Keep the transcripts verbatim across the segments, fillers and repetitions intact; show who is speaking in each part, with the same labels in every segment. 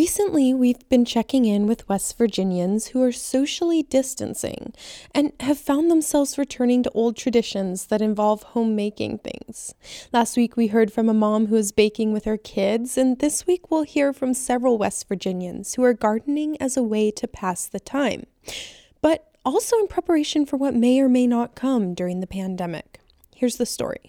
Speaker 1: Recently, we've been checking in with West Virginians who are socially distancing and have found themselves returning to old traditions that involve homemaking things. Last week, we heard from a mom who is baking with her kids, and this week we'll hear from several West Virginians who are gardening as a way to pass the time, but also in preparation for what may or may not come during the pandemic. Here's the story.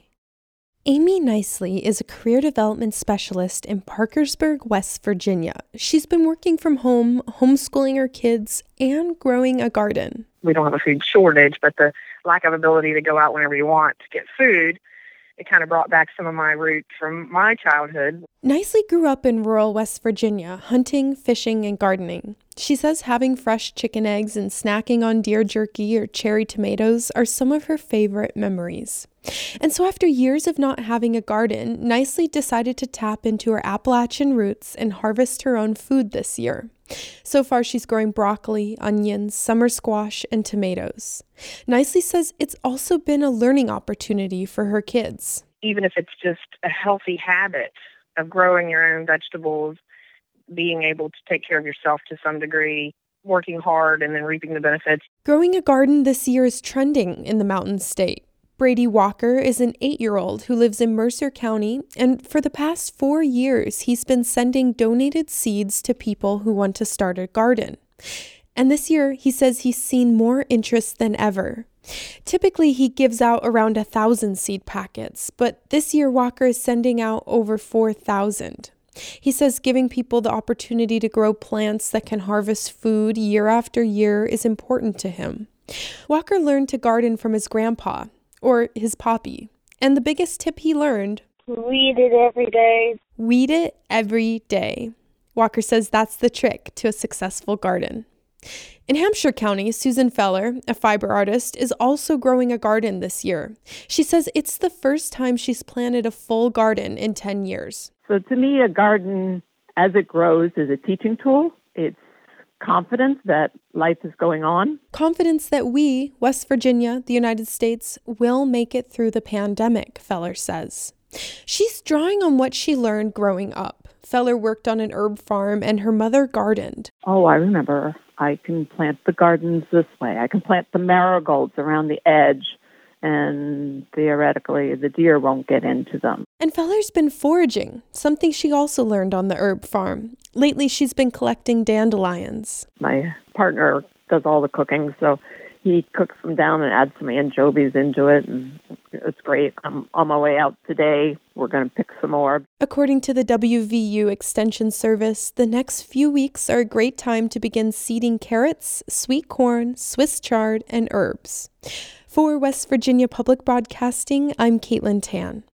Speaker 1: Amy Nicely is a career development specialist in Parkersburg, West Virginia. She's been working from home, homeschooling her kids, and growing a garden.
Speaker 2: We don't have a food shortage, but the lack of ability to go out whenever you want to get food, it kind of brought back some of my roots from my childhood.
Speaker 1: Nicely grew up in rural West Virginia, hunting, fishing, and gardening. She says having fresh chicken eggs and snacking on deer jerky or cherry tomatoes are some of her favorite memories. And so after years of not having a garden, Nicely decided to tap into her Appalachian roots and harvest her own food this year. So far, she's growing broccoli, onions, summer squash, and tomatoes. Nicely says it's also been a learning opportunity for her kids.
Speaker 2: Even if it's just a healthy habit of growing your own vegetables, being able to take care of yourself to some degree, working hard and then reaping the benefits.
Speaker 1: Growing a garden this year is trending in the Mountain State. Brady Walker is an eight-year-old who lives in Mercer County, and for the past four years, he's been sending donated seeds to people who want to start a garden. And this year, he says he's seen more interest than ever. Typically, he gives out around a thousand seed packets, but this year, Walker is sending out over four thousand. He says giving people the opportunity to grow plants that can harvest food year after year is important to him. Walker learned to garden from his grandpa, or his poppy. And the biggest tip he learned:
Speaker 3: weed it every day.
Speaker 1: Weed it every day. Walker says that's the trick to a successful garden. In Hampshire County, Susan Feller, a fiber artist, is also growing a garden this year. She says it's the first time she's planted a full garden in ten years.
Speaker 4: So to me, a garden, as it grows, is a teaching tool. It's confidence that life is going on.
Speaker 1: Confidence that we, West Virginia, the United States, will make it through the pandemic, Feller says. She's drawing on what she learned growing up. Feller worked on an herb farm and her mother gardened.
Speaker 4: Oh, I remember. I can plant the gardens this way. I can plant the marigolds around the edge, and theoretically the deer won't get into them.
Speaker 1: And Feller's been foraging, something she also learned on the herb farm. Lately, she's been collecting dandelions.
Speaker 4: My partner does all the cooking, so he cooks them down and adds some anchovies into it, and it's great. I'm on my way out today. We're going to pick some more.
Speaker 1: According to the W V U Extension Service, the next few weeks are a great time to begin seeding carrots, sweet corn, Swiss chard, and herbs. For West Virginia Public Broadcasting, I'm Caitlin Tan.